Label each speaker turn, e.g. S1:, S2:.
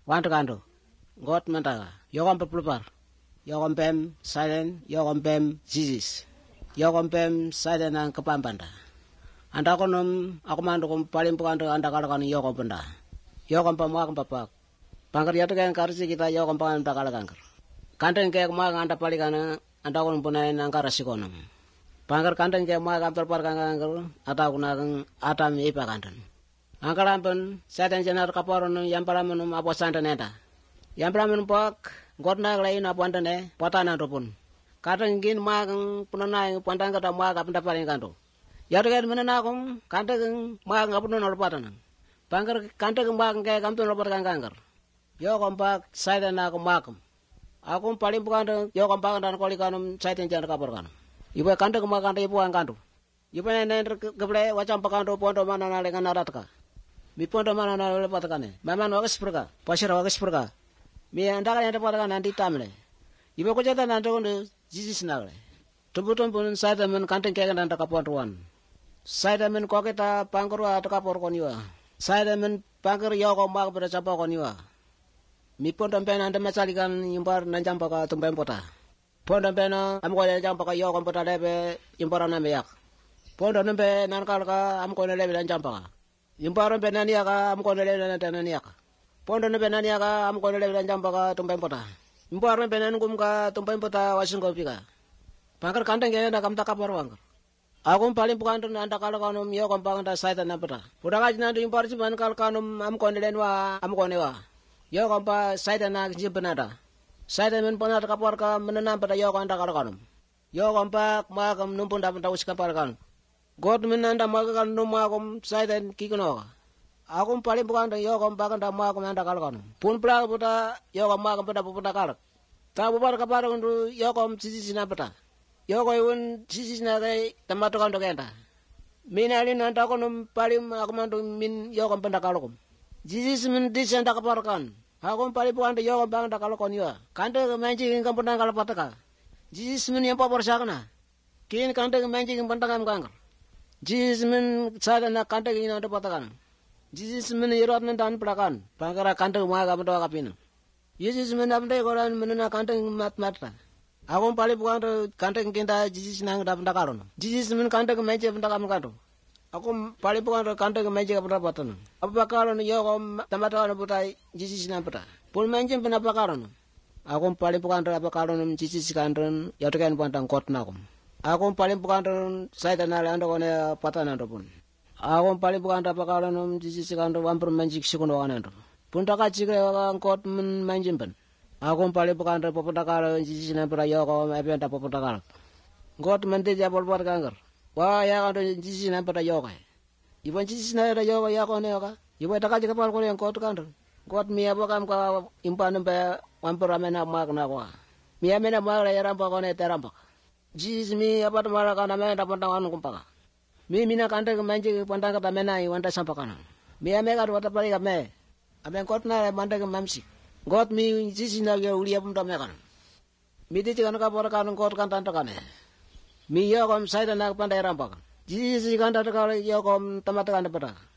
S1: wanto kanto got mentaga yokom pelupar yokom pem silent yokom pem zisis yokom pem silent ang kepampanda anda konom aku mando kom paling pukanto anda kalakan yokom penda yokom pamwak papak pangker yatu kan karsi kita yokom pangan kalakan kanten kayak mak anda palikana anda konom punai nangkara sikonom pangker kanten kayak mak anda parkangan ata kunang atam ipa kanten angkalampun satan jenar kaporon yang palamun apa santa neta yang palamun pak godna lain apa antane potana topun kadang gin magang punanai pandang kata maga penda paling kanto ya dengan menanakum kadang magang apun nol patana bangker kadang magang kayak kamtu nol patang kangker yo kompak saya na aku makum aku paling bukan yo kompak dan kolikanum saya jenar kapor kanum ibu kadang magang ibu ang kanto ibu nenen keble wacam pakanto pondo mana nalengan naratka mi pondo mana na le patakane maman wagas perka pasir wagas perka mi andaka ente patakane nanti tamle ibo ko jata nanti kondo jisis nagle tubuton pun saida men kanten kega nanda kapontuan saida men ko kita pangkru ataka por koniwa saida men pangkru yo ko mag ber chapa koniwa mi pondo pen ande masalikan yimbar nanjam paka tumbem pota pondo pen am ko le jam paka yo ko pota lebe yimbara na meyak pondo nembe nan kalka am ko le lebe nanjam paka Yimparo benani aka am ko lele na tanani aka pondo ne benani aka am ko lele na jamba ka tumpem pota yimparo benan gum ka tumpem pota wasin ko pika pangkar kandang ge na kam ta kapor wang aku paling bukan tu anda kalau kanum yo kom pang ta saita na pota puda ka jinan yimparo jiban kal kanum am ko lele wa am ko ne wa yo kom pa saita na jibenada saita men pona kapor ka menana pada yo ko anda kalau kanum yo kom pa ma kam numpun da ta uska par kan God menanda makan rumah akum saya dan kikono. Akum paling bukan yo kom bakan da makum anda kalkan. Pun pula puta yo kom makum pada puta kalak. Ta bubar kapar undu yo kom sisi sina peta. Yo ko un sisi sina kai tamato kan dokenta. Min alin anda konum paling akum andu min yo kom penda kalakum. Sisi min dis anda kapar kan. Akum paling bukan yo kom bakan da kalakon yo. Kante menji ingkam penda kalapataka. Sisi min yang papar sakna. Kin kante menji ingkam penda kam kangkar. Jesus men sada na kanta gina to patakan Jesus men irot men dan prakan pangkara kanta ma ga mento kapin Jesus men amde koran men na kanta mat mata aku pali bukan kanta kinta Jesus nang da penta karon Jesus men kanta ke meje penta kam kanto aku pali bukan kanta ke meje penta patan apa karon yo kom tamata no putai Jesus na peta pul meje penta karon aku pali bukan apa karon Jesus kanton ya to kan pantang kot na kom aku paling bukan saya dan anda kone patah pun. Aku paling bukan apa kalau sisi kantor wampur menjik sikun wakan ando. Pun tak kacik lewakan kot menjimpen. Aku paling bukan popota kalau sisi nampura yo kau apa yang tak popota kalau. Kot menti jabol buat kanker. Wah ya kantor sisi nampura yo kai. Ibu sisi nampura yo kai ya kone yo kai. Ibu tak kacik kapal kone yang kot kantor. Kot mia bukan kau impan nempe wampur amena mak nakwa. Mia mena mak ya rampak kone terampak. Jesus mi apa tu malah kan ame dapat tangan kumpaka. Mi mina kante kemanci pandang kata menai wanda sampakana. Mi ame kan wata pari kame. Ame kot na manda kemamsi. God mi Jesus na ge ulia pun tame kan. Mi di kan kapor kan kot kan tanto kane. Mi yo kom saya na pandai rampak. Jesus kan tanto kale yo kom tamat kan pada.